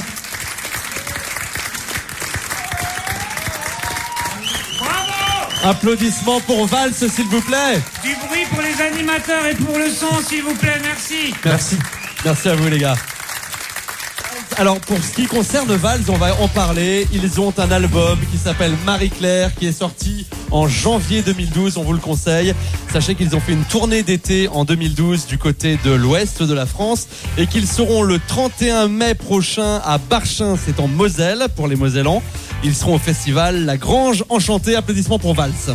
Applaudissements pour Valse, s'il vous plaît. Du bruit pour les animateurs et pour le son, s'il vous plaît, merci. Merci. Merci à vous, les gars. Alors, pour ce qui concerne Valse, on va en parler. Ils ont un album qui s'appelle Marie-Claire, qui est sorti en janvier deux mille douze, on vous le conseille. Sachez qu'ils ont fait une tournée d'été en deux mille douze du côté de l'ouest de la France et qu'ils seront le trente et un mai prochain à Barchin, c'est en Moselle, pour les Mosellans. Ils seront au festival La Grange Enchantée. Applaudissements pour Valse.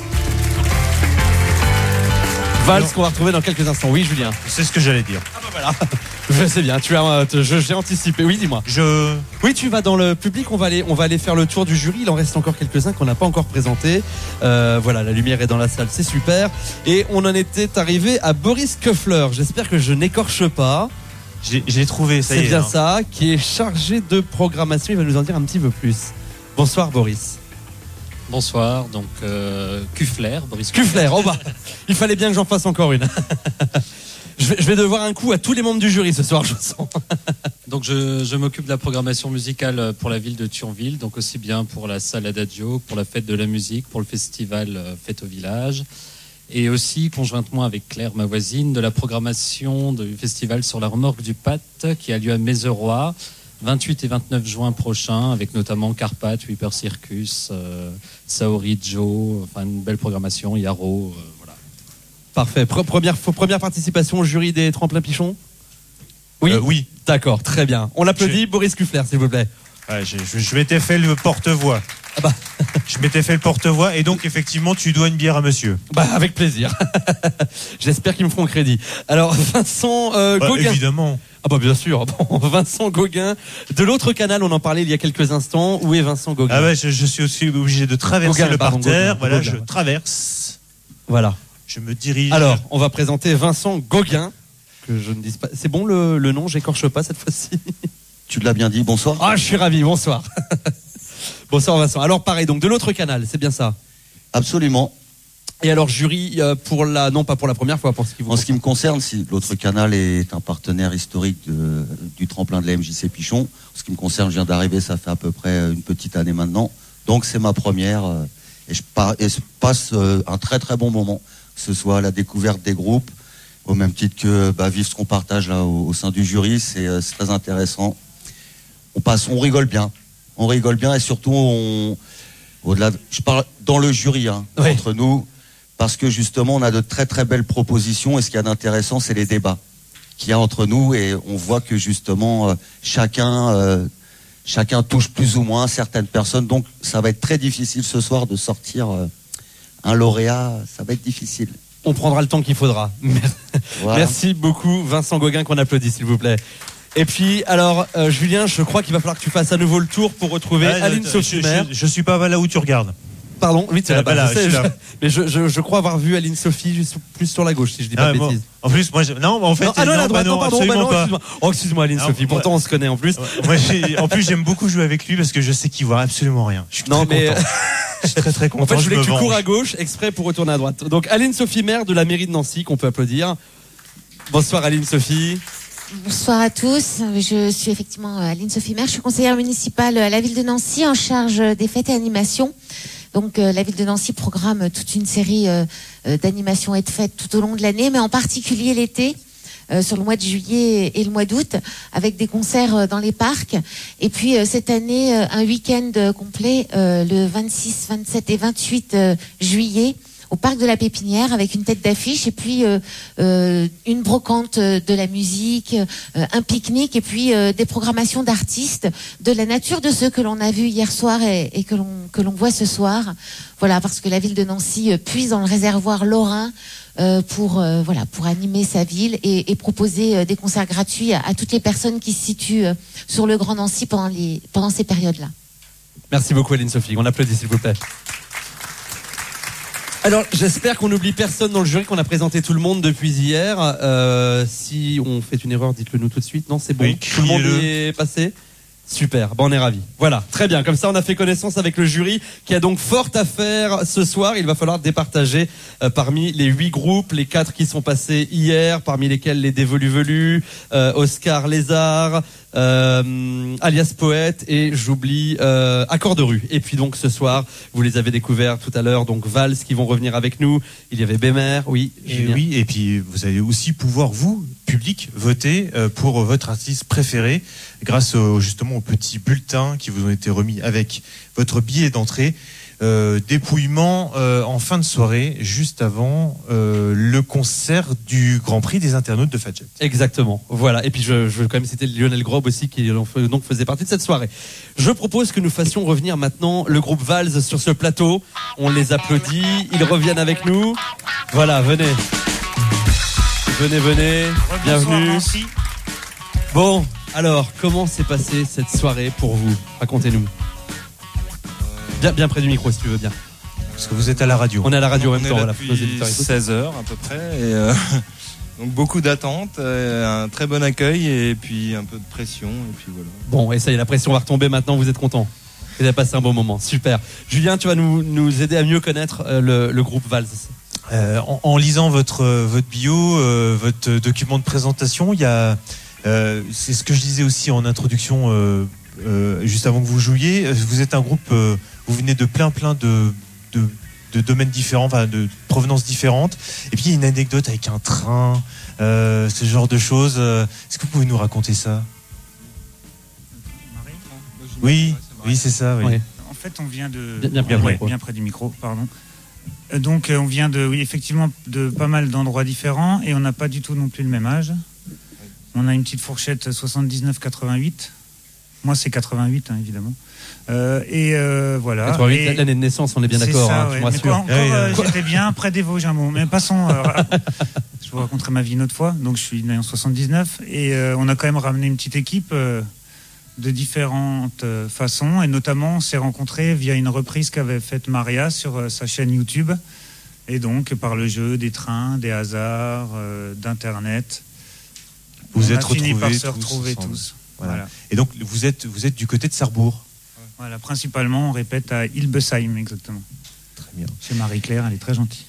Valse qu'on va retrouver dans quelques instants. Oui, Julien. C'est ce que j'allais dire. Ah bah voilà. Je sais bien, tu as, je, j'ai anticipé. Oui, dis-moi. Je. Oui, tu vas dans le public. On va aller, on va aller faire le tour du jury. Il en reste encore quelques-uns qu'on n'a pas encore présentés. Euh, voilà, la lumière est dans la salle, c'est super. Et on en était arrivé à Boris Koeffler. J'espère que je n'écorche pas. J'ai, j'ai trouvé, ça y est. C'est bien hein. ça, qui est chargé de programmation. Il va nous en dire un petit peu plus. Bonsoir, Boris. Bonsoir, donc euh, Koeffler, Boris Koeffler. Oh bah, il fallait bien que j'en fasse encore une. Je vais, je vais devoir un coup à tous les membres du jury ce soir, je sens. Donc je, je m'occupe de la programmation musicale pour la ville de Thionville, donc aussi bien pour la salle Adagio, pour la fête de la musique, pour le festival Fête au village, et aussi conjointement avec Claire, ma voisine, de la programmation du festival sur la remorque du Pat qui a lieu à Mézeroy, vingt-huit et vingt-neuf juin prochains, avec notamment Carpath, Weeper Circus, euh, Saori Joe, enfin une belle programmation, Yaro, euh, voilà. Parfait. Pre- première, première participation au jury des tremplins Pichon. Oui. Euh, oui. D'accord, très bien. On l'applaudit, Je... Boris Kuffler, s'il vous plaît. Ouais, je, je, je m'étais fait le porte-voix. Ah bah. Je m'étais fait le porte-voix et donc effectivement tu dois une bière à monsieur. Bah avec plaisir. J'espère qu'ils me feront crédit. Alors Vincent euh, bah, Gauguin. Évidemment. Ah bah bien sûr. Bon, Vincent Gauguin de l'autre canal, on en parlait il y a quelques instants. Où est Vincent Gauguin? Ah ouais, je, je suis aussi obligé de traverser Gauguin, le pardon, parterre. Gauguin, voilà, Gauguin. je traverse. Voilà. Je me dirige. Alors, on va présenter Vincent Gauguin. Que je ne dise pas. C'est bon le, le nom, j'écorche pas cette fois-ci. Tu l'as bien dit, bonsoir. Ah, je suis ravi, bonsoir. Bonsoir Vincent. Alors pareil, donc de l'autre canal, c'est bien ça? Absolument. Et alors jury euh, pour la, non pas pour la première fois, pour ce qui vous En ce qui me concerne, si l'autre canal est un partenaire historique de, du tremplin de la M J C Pichon, en ce qui me concerne, je viens d'arriver, ça fait à peu près une petite année maintenant. Donc c'est ma première euh, et, je par, et je passe euh, un très très bon moment, que ce soit la découverte des groupes, au même titre que bah, vivre ce qu'on partage là au, au sein du jury, c'est, euh, c'est très intéressant. On passe, on rigole bien. On rigole bien et surtout, on, au-delà de, je parle dans le jury, hein, oui. entre nous, parce que justement, on a de très très belles propositions et ce qu'il y a d'intéressant, c'est les débats qu'il y a entre nous et on voit que justement, euh, chacun, euh, chacun touche plus ou moins certaines personnes. Donc, ça va être très difficile ce soir de sortir euh, un lauréat. Ça va être difficile. On prendra le temps qu'il faudra. Voilà. Merci beaucoup, Vincent Gauguin, qu'on applaudit, s'il vous plaît. Et puis, alors, euh, Julien, je crois qu'il va falloir que tu fasses à nouveau le tour pour retrouver ah, Aline Sophie Maire. Je, je, je suis pas là où tu regardes. Pardon, oui, tu es là-bas. Là, je sais, je je, là. Mais je, je, je crois avoir vu Aline Sophie juste plus sur la gauche, si je dis pas ah, de bon, bêtises. En plus, moi, je, non, en fait, non, ah non, non, la droite, bah non, non, pardon, absolument bah non, pas. excuse-moi. Oh, excuse-moi, Aline Sophie. Pourtant, moi, on se connaît en plus. Moi, j'ai, en plus, j'aime beaucoup jouer avec lui parce que je sais qu'il voit absolument rien. Je suis non, très mais content. Je suis très très content. En fait, je voulais je que tu venge. cours à gauche exprès pour retourner à droite. Donc, Aline Sophie Maire de la mairie de Nancy, qu'on peut applaudir. Bonsoir, Aline Sophie. Bonsoir à tous. Je suis effectivement Aline Sophie Maire. Je suis conseillère municipale à la ville de Nancy en charge des fêtes et animations. Donc euh, la ville de Nancy programme toute une série euh, d'animations et de fêtes tout au long de l'année, mais en particulier l'été, euh, sur le mois de juillet et le mois d'août, avec des concerts dans les parcs. Et puis euh, cette année, euh, un week-end complet, euh, le vingt-six, vingt-sept et vingt-huit euh, juillet, au parc de la Pépinière, avec une tête d'affiche et puis euh, euh, une brocante de la musique, euh, un pique-nique et puis euh, des programmations d'artistes de la nature de ceux que l'on a vus hier soir et, et que l'on que l'on voit ce soir. Voilà, parce que la ville de Nancy puise dans le réservoir lorrain euh, pour euh, voilà pour animer sa ville et, et proposer euh, des concerts gratuits à, à toutes les personnes qui se situent euh, sur le Grand Nancy pendant les pendant ces périodes-là. Merci beaucoup, Aline Sophie. On applaudit, s'il vous plaît. Alors, j'espère qu'on n'oublie personne dans le jury, qu'on a présenté tout le monde depuis hier. Euh, si on fait une erreur, dites-le nous tout de suite. Non, c'est bon. Oui, tout le monde est passé. Super, bon, on est ravis. Voilà, très bien. Comme ça, on a fait connaissance avec le jury qui a donc fort à faire ce soir. Il va falloir départager euh, parmi les huit groupes, les quatre qui sont passés hier, parmi lesquels les Dévolus Velus, euh, Oscar Lézard, euh, alias Poète et j'oublie euh, Accord de rue. Et puis donc ce soir, vous les avez découverts tout à l'heure, donc Vals qui vont revenir avec nous. Il y avait Bémer, oui. Et oui, et puis vous allez aussi pouvoir, vous, public, voter euh, pour votre artiste préféré grâce au, justement aux petits bulletins qui vous ont été remis avec votre billet d'entrée. Euh, dépouillement euh, en fin de soirée, juste avant euh, le concert du Grand Prix des internautes de Fadjet. Exactement, voilà. Et puis je, je veux quand même citer Lionel Grob aussi qui donc faisait partie de cette soirée. Je propose que nous fassions revenir maintenant le groupe Vals sur ce plateau. On les applaudit, ils reviennent avec nous. Voilà, venez. Venez, venez, bienvenue. Bon, alors, comment s'est passée cette soirée pour vous? Racontez-nous. Bien, bien près du micro, si tu veux bien. Parce que vous êtes à la radio. On est à la radio on en même est temps. là Voilà, depuis seize heures à peu près. Et euh, donc beaucoup d'attentes, un très bon accueil et puis un peu de pression. Et puis voilà. Bon, et ça y est, la pression va retomber maintenant, vous êtes content. Vous avez passé un bon moment, super. Julien, tu vas nous, nous aider à mieux connaître euh, le, le groupe Vals. Euh, en, en lisant votre, votre bio, euh, votre document de présentation, il y a, euh, c'est ce que je disais aussi en introduction, euh, euh, juste avant que vous jouiez, vous êtes un groupe, euh, vous venez de plein plein de, de, de domaines différents, enfin, de provenances différentes, et puis il y a une anecdote avec un train, euh, ce genre de choses. Est-ce que vous pouvez nous raconter ça? Oui, oui, c'est ça. Oui. Ouais. En fait, on vient de Bien- bien près du Ouais, micro. bien près du micro, pardon. Euh, Donc, euh, on vient de, oui, effectivement, de pas mal d'endroits différents et on n'a pas du tout non plus le même âge. On a une petite fourchette soixante-dix-neuf quatre-vingt-huit. Moi, c'est quatre-vingt-huit, hein, évidemment. Euh, et euh, voilà. quatre-vingt-huit, Et- l'année de naissance, on est bien C'est d'accord, ça, hein, ouais. je me Mais rassure. quoi, encore, Eh oui, euh, euh, j'étais bien près des Vosges, un mot. Mais passons. euh, je vous raconterai ma vie une autre fois. Donc, je suis né en soixante-dix-neuf et euh, on a quand même ramené une petite équipe euh, de différentes euh, façons. Et notamment, on s'est rencontrés via une reprise qu'avait faite Maria sur euh, sa chaîne YouTube. Et donc, par le jeu des trains, des hasards, euh, d'Internet. Vous on êtes a fini par retrouvés se retrouver ensemble. tous. Voilà. Voilà. Et donc vous êtes vous êtes du côté de Sarrebourg. Voilà, principalement, on répète à Ilbesheim, exactement. Très bien. Chez Marie-Claire, elle est très gentille.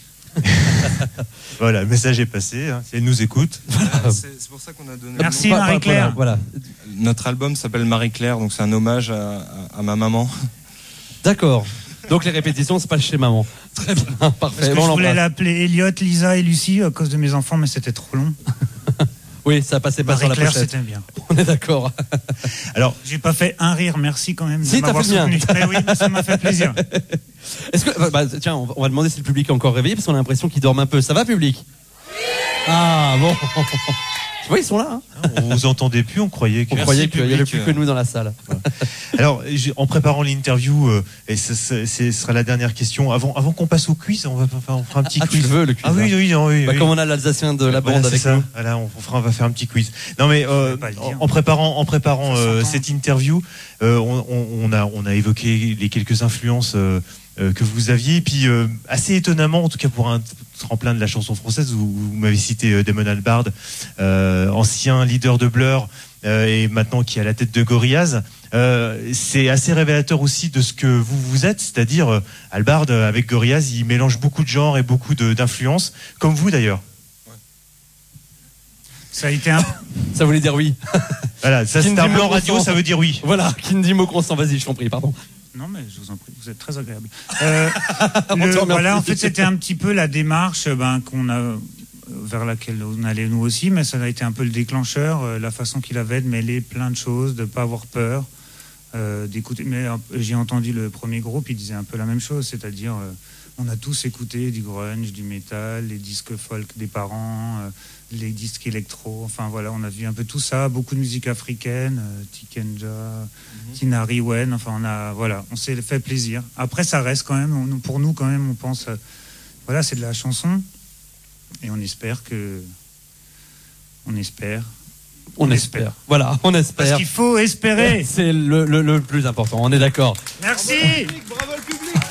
Voilà, le message est passé. Hein, elle nous écoute. C'est c'est pour ça qu'on a donné. Merci, le nom. Marie-Claire. Voilà. Notre album s'appelle Marie-Claire, donc c'est un hommage à, à- à ma maman. D'accord. Donc les répétitions, c'est pas chez maman. Très bien, parfait. Parce que Bon, on je voulais l'embrasse. l'appeler Elliot, Lisa et Lucie à cause de mes enfants, mais c'était trop long. Oui, ça passait pas sur la Marie-Claire, pochette. c'était bien. On est d'accord. Alors, j'ai pas fait un rire, merci quand même de Si, t'as m'avoir fait le mien. soutenu. Mais oui, ça m'a fait plaisir. Est-ce que, bah, tiens, on va, on va demander si le public est encore réveillé parce qu'on a l'impression qu'ils dorment un peu. Ça va, public? Ah bon. Tu vois, ils sont là. Hein. On vous entendait plus, on croyait que On croyait qu'il y avait plus que nous dans la salle. Alors, j'ai- en préparant l'interview, euh, et ce, ce- ce sera la dernière question, avant, avant qu'on passe au quiz, on va faire on fera un petit Ah, tu quiz. le veux, le quiz, Ah oui, hein. oui, non, oui. Bah, oui. comme on a l'Alsacien de la Voilà, bande c'est avec ça. nous. Voilà, on, fera, on va faire un petit quiz. Non, mais euh, en, en préparant, en préparant euh, cette interview, euh, on, on- on a, on a évoqué les quelques influences euh, euh, que vous aviez, et puis euh, assez étonnamment, en tout cas pour un tremplin de la chanson française, vous, vous m'avez cité euh, Damon Albarn, euh, ancien leader de Blur euh, et maintenant qui est à la tête de Gorillaz. Euh, c'est assez révélateur aussi de ce que vous vous êtes, c'est-à-dire euh, Albarn euh, avec Gorillaz, il mélange beaucoup de genres et beaucoup de- d'influences, comme vous d'ailleurs. Ça a été un. Ça voulait dire oui. Voilà, ça c'est Kindi un blanc Mo radio, consent. ça veut dire oui. Voilà, Kindi Mo consent, vas-y, je t'en prie, pardon. Non, mais je vous en prie, vous êtes très agréable. Euh, On le- te remercie. voilà, en fait, c'était un petit peu la démarche ben, qu'on a vers laquelle on allait nous aussi, mais ça a été un peu le déclencheur, euh, la façon qu'il avait de mêler plein de choses, de pas avoir peur, euh, d'écouter. Mais euh, j'ai entendu le premier groupe, il disait un peu la même chose, c'est-à-dire euh, on a tous écouté du grunge, du métal, les disques folk des parents, euh, les disques électro. Enfin voilà, on a vu un peu tout ça, beaucoup de musique africaine, euh, Tikenja, mm-hmm. Tina Riwen. Enfin on a voilà, on s'est fait plaisir. Après ça reste quand même, on, pour nous quand même, on pense, euh, voilà, c'est de la chanson et on espère que, on espère. On, espère. Voilà, on espère. Parce qu'il faut espérer. C'est le, le, le plus important, on est d'accord. Merci. Bravo le public.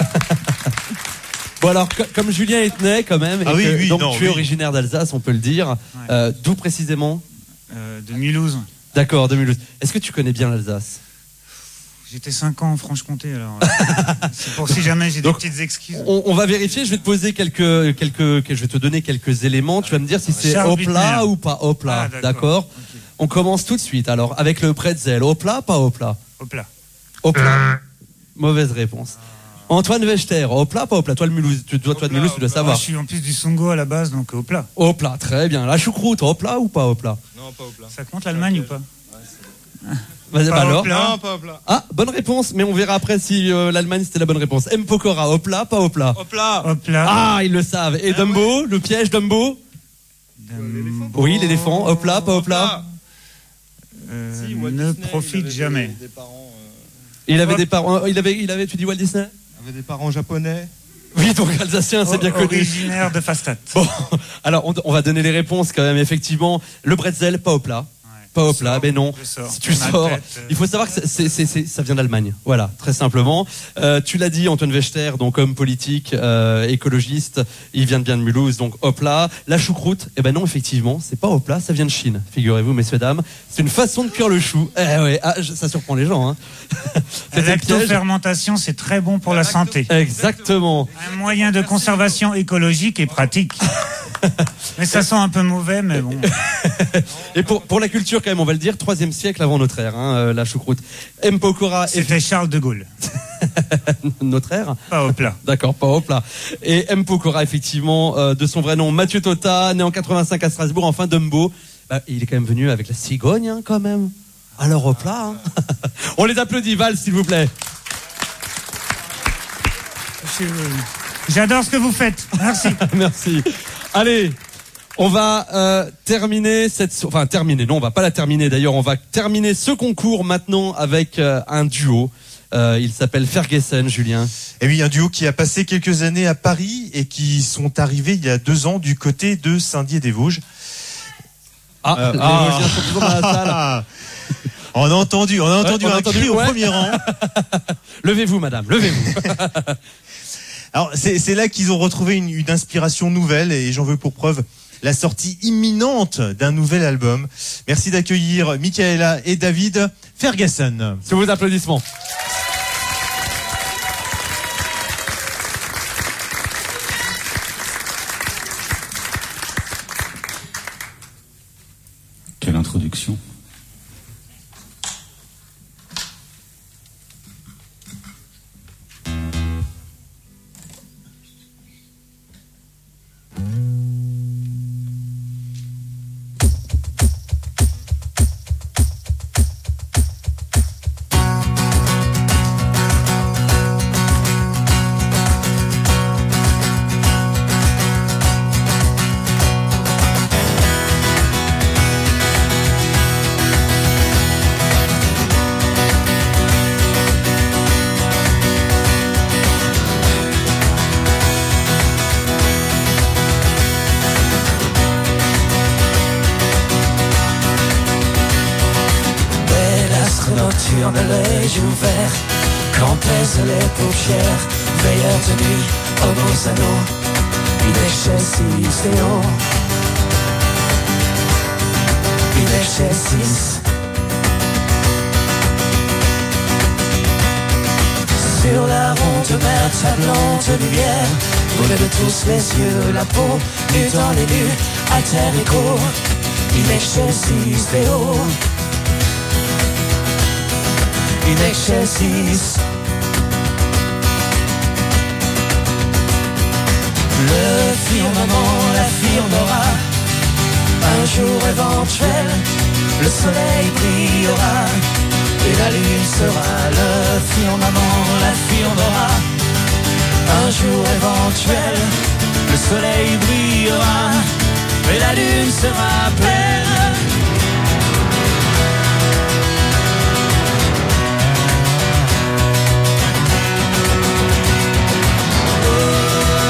Bon alors, co- comme Julien Etnay quand même, Ah et oui, que, oui, donc non, tu es oui. originaire d'Alsace, on peut le dire. Euh, d'où précisément? Euh, de Mulhouse. D'accord, de Mulhouse. Est-ce que tu connais bien l'Alsace? J'étais cinq ans en Franche-Comté, alors. C'est pour si jamais j'ai des Donc, petites excuses. On, on va vérifier, je vais te poser quelques, quelques, je vais te donner quelques éléments. Tu vas me dire si c'est Charles au Bittner. plat ou pas au plat. Ah, d'accord. d'accord. On commence tout de suite. Alors, avec le pretzel, au plat, pas au plat? Au plat. Au plat. Mauvaise réponse. Antoine Wechter, au plat, pas au plat? Toi, le Mulhouse, tu dois, toi de Mulhouse, tu dois Moi, savoir. je suis en plus du Songo à la base, donc au plat. Au plat, très bien. La choucroute, au plat ou pas au plat? Non, pas au plat. Ça compte l'Allemagne ou pas? Vas-y, Pas bah au alors. plat. Non, pas au plat. Ah, bonne réponse, mais on verra après si euh, l'Allemagne c'était la bonne réponse. M. Pokora, au plat, pas au plat? Au plat. Au plat. Ah, ils le savent. Et Dumbo, le piège Dumbo? Dumbo. Oui, l'éléphant, au plat, pas au plat? Euh, Si, Walt ne Disney, profite il avait des- jamais. Des parents, euh, Il avait Hop. des parents, il avait, il avait, tu dis Walt Disney? avait des parents japonais. Oui, donc alsacien, c'est bien O- connu. Originaire de Fastat. Bon, alors on, on va donner les réponses quand même, effectivement. Le bretzel, pas au plat. Pas au Je plat, sors, mais non. je sors. Si tu Ma sors, tête, euh. il faut savoir que c'est, c'est, c'est, c'est- ça vient d'Allemagne. Voilà, très simplement. Euh, tu l'as dit, Antoine Wechter, donc homme politique, euh, écologiste, il vient de bien de Mulhouse, donc hop là. La choucroute, eh ben non, effectivement, c'est pas au plat, ça vient de Chine. Figurez-vous, messieurs dames, c'est une façon de cuire le chou. Eh ouais, ah, je- ça surprend les gens. Hein. La C'était le piège. lactofermentation, c'est très bon pour la santé. Exactement. Un moyen de conservation écologique et pratique. Mais ça sent un peu mauvais, mais bon. Et pour, pour la culture, quand même, on va le dire, troisième siècle avant notre ère, hein, euh, la choucroute. M. Pokora, C'était Charles de Gaulle. notre ère. Pas au plat. D'accord, pas au plat. Et M. Pokora, effectivement, euh, de son vrai nom, Mathieu Tota, né en quatre-vingt-cinq à Strasbourg, enfin Dumbo. Bah, il est quand même venu avec la cigogne, hein, quand même. à leur replat. Hein. On les applaudit, Val, s'il vous plaît. J'adore ce que vous faites. Merci. Merci. Allez, on va euh, terminer cette... Enfin, terminer, non, on va pas la terminer d'ailleurs. On va terminer ce concours maintenant avec euh, un duo. Euh, il s'appelle Ferguson, Julien. Et oui, un duo qui a passé quelques années à Paris et qui sont arrivés il y a deux ans du côté de Saint-Dié-des-Vosges. Ah, euh, les ah. Vosgiens sont toujours dans la salle. On a entendu, on a entendu ouais, on un a entendu, cri ouais. au premier rang. Levez-vous, madame, levez-vous. Alors, c'est, c'est là qu'ils ont retrouvé une, une inspiration nouvelle et j'en veux pour preuve la sortie imminente d'un nouvel album. Merci d'accueillir Michaela et David Ferguson. Sous vos applaudissements. Quelle introduction. Nocturne, l'œil ouvert, quand pèsent les paupières, veilleur de nuit, aux anneaux, il est chez Sistéo, il est chez Sis. Sur la ronde mer tablante lumière, vous levez tous les yeux, la peau, nue dans les nues, à terre écho, il est chez Sistéo. In excelsis. Le firmament l'affirmera, un jour éventuel, le soleil brillera, et la lune sera. Le firmament l'affirmera, un jour éventuel, le soleil brillera, et la lune sera pleine.